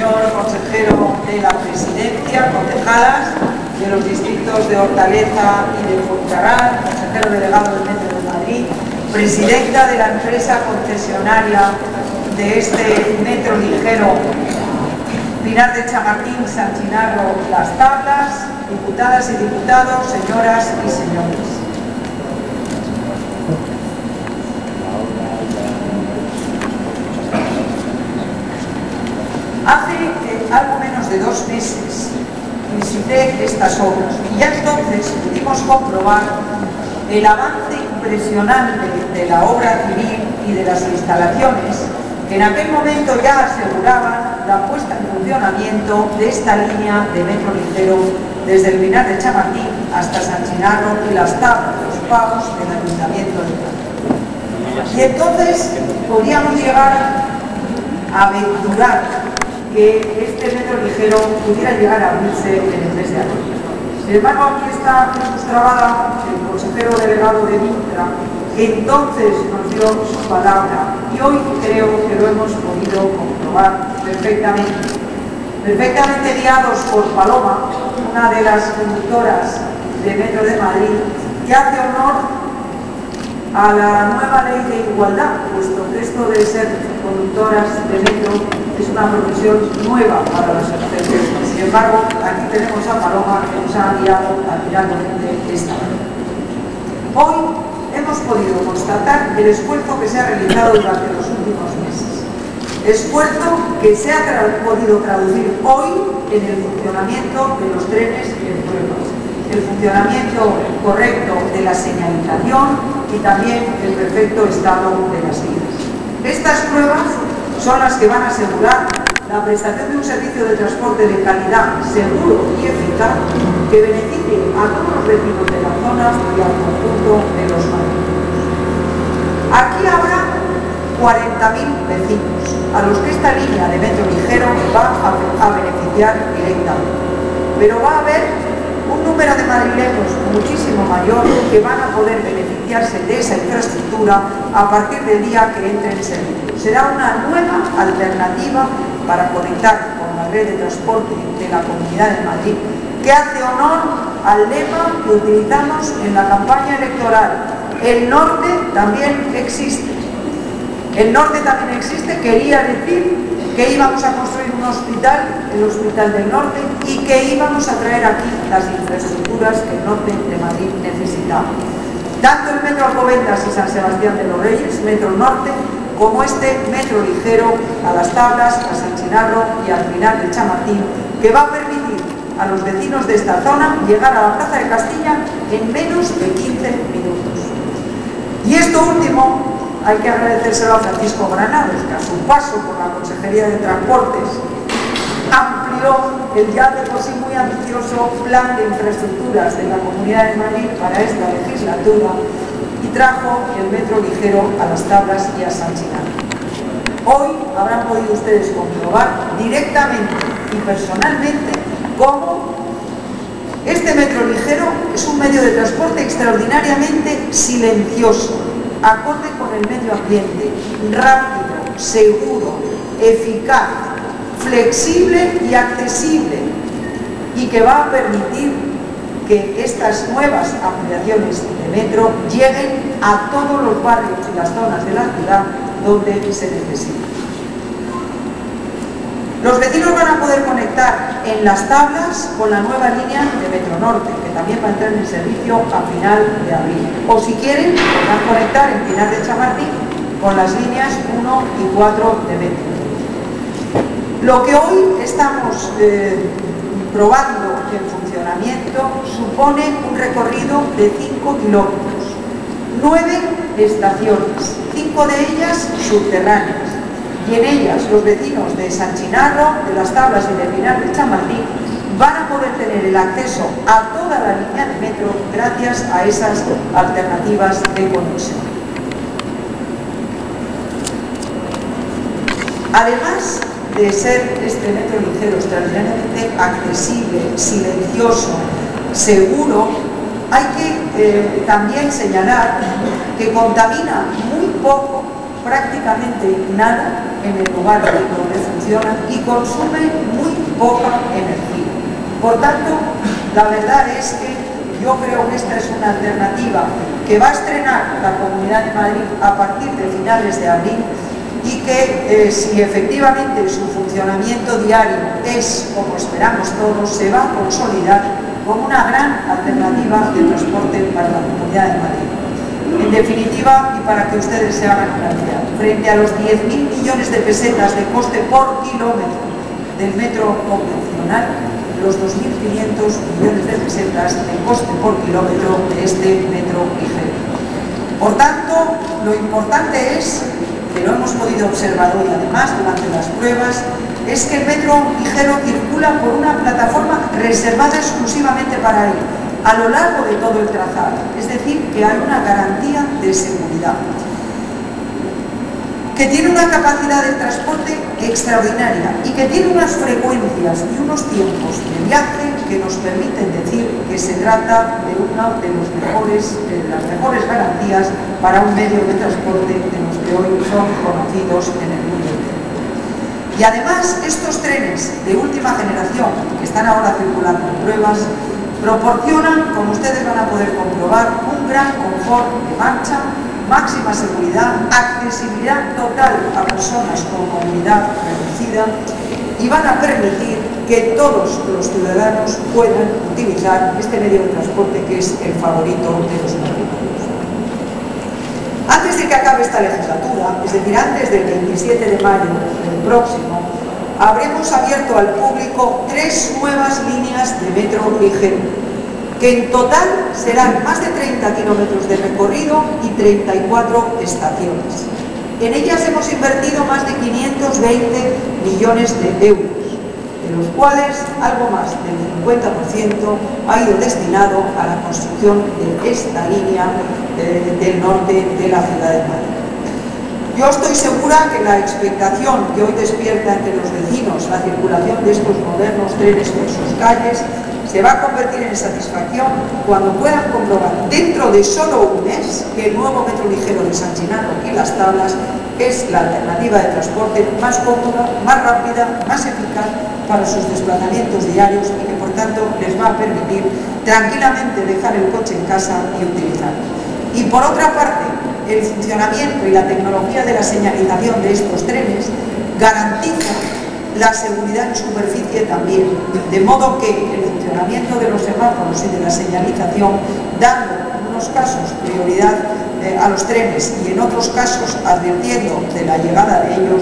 señor consejero de la Presidencia, concejalas de los distritos de Hortaleza y de Fuencarral, consejero delegado del Metro de Madrid, presidenta de la empresa concesionaria de este metro ligero Pinar de Chamartín, San Chinarro, Las Tablas, diputadas y diputados, señoras y señores. Hace algo menos de 2 meses visité estas obras y ya entonces pudimos comprobar el avance impresionante de la obra civil y de las instalaciones que en aquel momento ya aseguraban la puesta en funcionamiento de esta línea de metro ligero desde el Pinar de Chamartín hasta San Chinarro y Las Tablas, los pagos del Ayuntamiento de Madrid. Y entonces podíamos llegar a aventurar que este metro ligero pudiera llegar a abrirse en el mes de abril. Sin embargo, aquí está Jesús Trabada, el consejero delegado de Vintra, que entonces nos dio su palabra y hoy creo que lo hemos podido comprobar perfectamente. Perfectamente guiados por Paloma, una de las conductoras de Metro de Madrid, que hace honor a la nueva ley de igualdad, puesto que esto de ser conductoras de metro es una profesión nueva para las mujeres. Sin embargo, aquí tenemos a Paloma que nos ha guiado admirablemente esta ley. Hoy hemos podido constatar el esfuerzo que se ha realizado durante los últimos meses. Esfuerzo que se ha podido traducir hoy en el funcionamiento de los trenes en pruebas, el funcionamiento correcto de la señalización y también el perfecto estado de las vías. Estas pruebas son las que van a asegurar la prestación de un servicio de transporte de calidad, seguro y eficaz que beneficie a todos los vecinos de la zona y al conjunto de los madrileños. Aquí habrá 40.000 vecinos a los que esta línea de metro ligero va a beneficiar directamente. Pero va a haber un número de madrileños muchísimo mayor que van a poder beneficiarse de esa infraestructura a partir del día que entre en servicio. Será una nueva alternativa para conectar con la red de transporte de la Comunidad de Madrid, que hace honor al lema que utilizamos en la campaña electoral: el norte también existe. El norte también existe quería decir que íbamos a construir un hospital, el Hospital del Norte, y que íbamos a traer aquí las infraestructuras que el norte de Madrid necesitaba. Tanto el metro Alcobendas y San Sebastián de los Reyes, metro norte, como este metro ligero a Las Tablas, a San Chinarro y al Pinar de Chamartín, que va a permitir a los vecinos de esta zona llegar a la Plaza de Castilla en menos de 15 minutos. Y esto último hay que agradecérselo a Francisco Granados, que a su paso por la Consejería de Transportes amplió el ya de por sí muy ambicioso plan de infraestructuras de la Comunidad de Madrid para esta legislatura y trajo el metro ligero a Las Tablas y a San Chinarro. Hoy habrán podido ustedes comprobar directamente y personalmente cómo este metro ligero es un medio de transporte extraordinariamente silencioso, acorde con el medio ambiente, rápido, seguro, eficaz, flexible y accesible, y que va a permitir que estas nuevas ampliaciones de metro lleguen a todos los barrios y las zonas de la ciudad donde se necesita. Los vecinos van a poder conectar en Las Tablas con la nueva línea de Metro Norte, que también va a entrar en servicio a final de abril. O si quieren, podrán conectar en Pinar de Chamartín con las líneas 1 y 4 de metro. Lo que hoy estamos probando en funcionamiento supone un recorrido de 5 kilómetros, 9 estaciones, 5 de ellas subterráneas. Y en ellas los vecinos de San Chinarro, de Las Tablas y de Pinar de Chamartín van a poder tener el acceso a toda la línea de metro gracias a esas alternativas de conexión. Además de ser este metro ligero extraordinariamente accesible, silencioso, seguro, hay que también señalar que contamina muy poco, prácticamente nada, en el lugar donde funciona. funcionan y consumen muy poca energía. Por tanto, la verdad es que yo creo que esta es una alternativa que va a estrenar la Comunidad de Madrid a partir de finales de abril y que si efectivamente su funcionamiento diario es, como esperamos todos, se va a consolidar como una gran alternativa de transporte para la Comunidad de Madrid. En definitiva, y para que ustedes se hagan una idea, frente a los 10.000 millones de pesetas de coste por kilómetro del metro convencional, los 2.500 millones de pesetas de coste por kilómetro de este metro ligero. Por tanto, lo importante es, que lo hemos podido observar hoy además durante las pruebas, es que el metro ligero circula por una plataforma reservada exclusivamente para él, a lo largo de todo el trazado, es decir, que hay una garantía de seguridad, que tiene una capacidad de transporte extraordinaria y que tiene unas frecuencias y unos tiempos de viaje que nos permiten decir que se trata de una de las mejores garantías para un medio de transporte de los que hoy son conocidos en el mundo entero. Y además, estos trenes de última generación que están ahora circulando en pruebas proporcionan, como ustedes van a poder comprobar, un gran confort de marcha, máxima seguridad, accesibilidad total a personas con movilidad reducida y van a permitir que todos los ciudadanos puedan utilizar este medio de transporte que es el favorito de los madrileños. Antes de que acabe esta legislatura, es decir, antes del 27 de mayo del próximo, habremos abierto al público 3 nuevas líneas de metro ligero, que en total serán más de 30 kilómetros de recorrido y 34 estaciones. En ellas hemos invertido más de 520 millones de euros, de los cuales algo más del 50% ha ido destinado a la construcción de esta línea del norte de la ciudad de Madrid. Yo estoy segura que la expectación que hoy despierta entre los vecinos la circulación de estos modernos trenes por sus calles se va a convertir en satisfacción cuando puedan comprobar dentro de solo un mes que el nuevo metro ligero de San Chinarro y Las Tablas es la alternativa de transporte más cómoda, más rápida, más eficaz para sus desplazamientos diarios y que por tanto les va a permitir tranquilamente dejar el coche en casa y utilizarlo. Y por otra parte, el funcionamiento y la tecnología de la señalización de estos trenes garantiza la seguridad en superficie también, de modo que el funcionamiento de los semáforos y de la señalización, dando en unos casos prioridad a los trenes y en otros casos advirtiendo de la llegada de ellos,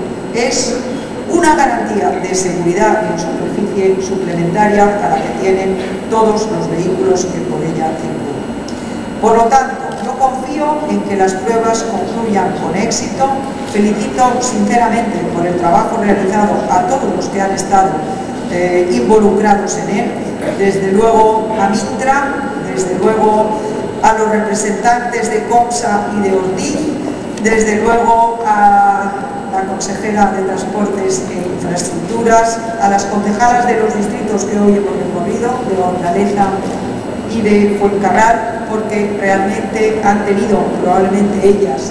es una garantía de seguridad en superficie suplementaria a la que tienen todos los vehículos que por ella circulan. Por lo tanto, yo confío en que las pruebas concluyan con éxito. Felicito sinceramente por el trabajo realizado a todos los que han estado involucrados en él, desde luego a Mintra, desde luego a los representantes de COMSA y de Ortiz, desde luego a la consejera de Transportes e Infraestructuras, a las concejalas de los distritos que hoy hemos recorrido, de Hortaleza y de Fuencarral, porque realmente han tenido, probablemente ellas,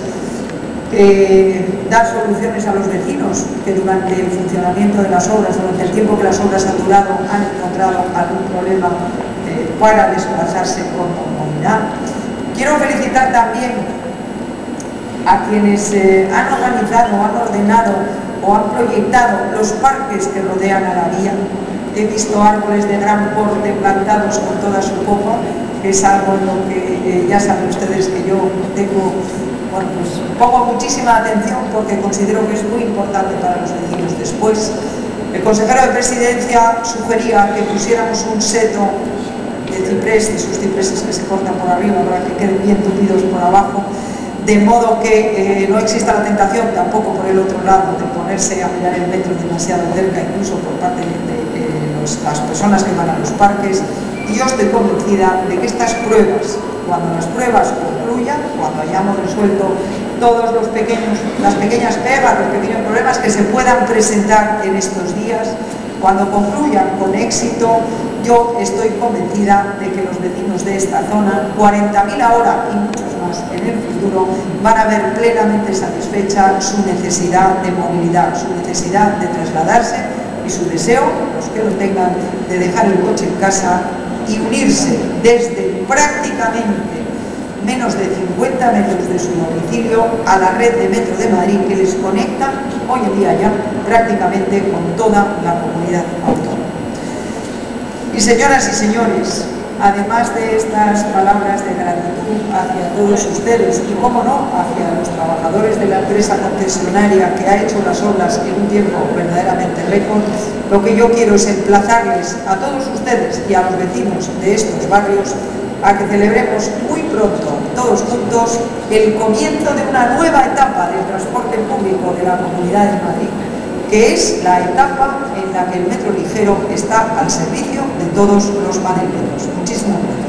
dar soluciones a los vecinos que durante el funcionamiento de las obras, durante el tiempo que las obras han durado, han encontrado algún problema para desplazarse con comodidad. Quiero felicitar también a quienes han organizado, han ordenado o han proyectado los parques que rodean a la vía. He visto árboles de gran porte plantados con toda su copa, que es algo en lo que ya saben ustedes que yo tengo, bueno, pues pongo muchísima atención porque considero que es muy importante para los vecinos. Después, el consejero de Presidencia sugería que pusiéramos un seto de ciprés, de esos cipreses que se cortan por arriba para que queden bien tupidos por abajo, de modo que no exista la tentación tampoco por el otro lado de ponerse a mirar el metro demasiado cerca, incluso por parte de las personas que van a los parques. Y yo estoy convencida de que estas pruebas, cuando las pruebas concluyan, cuando hayamos resuelto todos las pequeñas pegas, los pequeños problemas que se puedan presentar en estos días, cuando concluyan con éxito, yo estoy convencida de que los vecinos de esta zona, 40.000 ahora y muchos más ciudadanos en el futuro van a ver plenamente satisfecha su necesidad de movilidad, su necesidad de trasladarse y su deseo, los que lo tengan, de dejar el coche en casa y unirse desde prácticamente menos de 50 metros de su domicilio a la red de Metro de Madrid, que les conecta hoy en día ya prácticamente con toda la comunidad autónoma. Y señoras y señores, además de estas palabras de gratitud hacia todos ustedes y, cómo no, hacia los trabajadores de la empresa concesionaria que ha hecho las obras en un tiempo verdaderamente récord, lo que yo quiero es emplazarles a todos ustedes y a los vecinos de estos barrios a que celebremos muy pronto, todos juntos, el comienzo de una nueva etapa del transporte público de la Comunidad de Madrid, que es la etapa en la que el metro ligero está al servicio de todos los madrileños. Muchísimas gracias.